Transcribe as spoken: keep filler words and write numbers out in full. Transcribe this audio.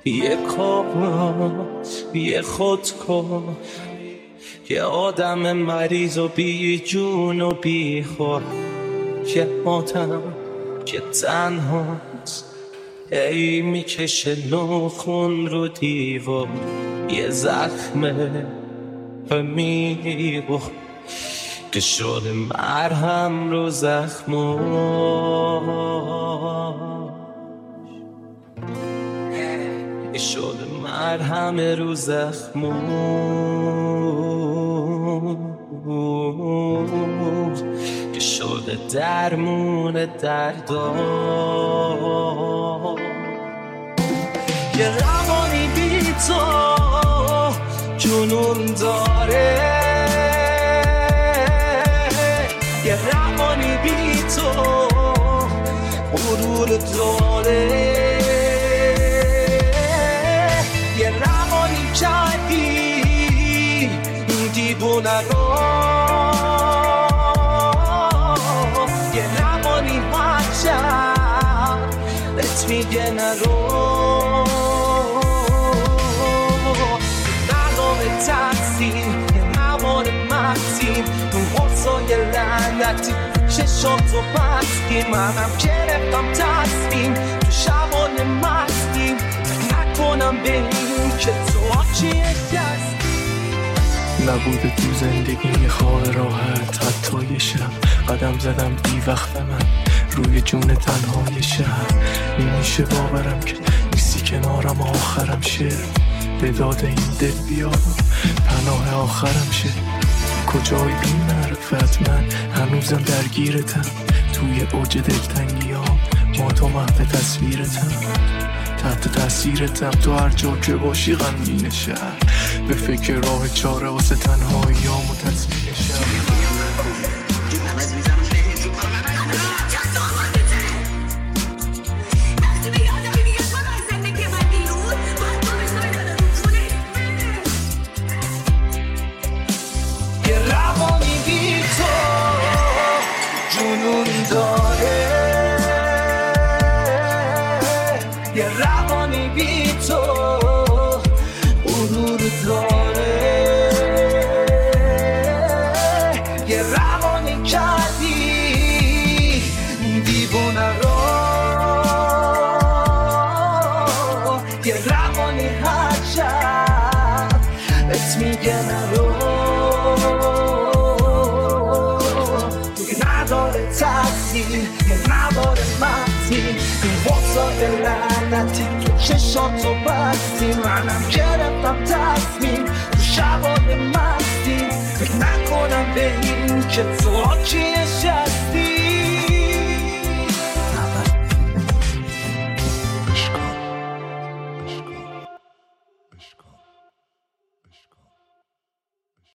یه کار یه خودکار، یه آدم مریض و بی جون و بی خور، یه آدم که تنهاست ای میکشه نخون رو دیوار، یه زخمه میگو که شده مرهم رو زخماش، که شده مرهم رو زخماش، که شده درمون دردا. یه روانی بی تو جنون داره، یه روانی بی تو غرور داره، یه روانی کردی دیوونه رو، یه روانی هر شب بهت میگه نرو، تقسیم یه مواد مقسیم اون غصای لعنتی ششاتو بستیم، منم گرفتم تصمیم تو شبان مستیم، نکنم به این که تو آچیه دست نبوده تو زندگی خواه راحت. حتی یه شب قدم زدم بی وقت من روی جون تنهای شهر، نمیشه باورم که نیستی کنارم، آخرم شعر به داد این دل بیارم، پناه آخرم شه. کجای بی معرفت من هنوزم درگیرتم، توی اوج دلتنگی ها ما تو محو تصویرتم، تحت تاثیرتم تو هر جا که باشی غمگین شهر، به فکر راه چاره واسه تنهایی ها و تصویر شهر. یه روانی بی تو غرور داره، یه روانی کردی دیوونه رو، یه روانی هر شب بهت میگه نرو، دیگه نداره تاثیر یه نداره مقصیر، این واسای لعنتی تو چشاتو بستی، منم گرفتم تصمیم تو شبان مستی، فکر نکنم به این که تو آکیه